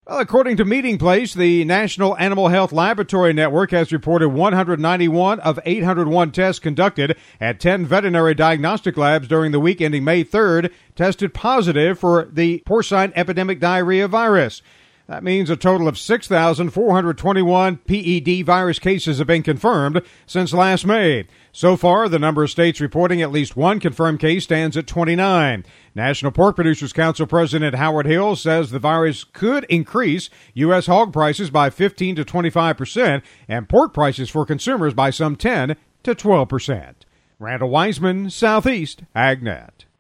Well, according to Meeting Place, the National Animal Health Laboratory Network has reported 191 of 801 tests conducted at 10 veterinary diagnostic labs during the week ending May 3rd tested positive for the porcine epidemic diarrhea virus. That means a total of 6,421 PED virus cases have been confirmed since last May. So far, the number of states reporting at least one confirmed case stands at 29. National Pork Producers Council President Howard Hill says the virus could increase U.S. hog prices by 15 to 25% and pork prices for consumers by some 10 to 12%. Randall Wiseman, Southeast AgNet.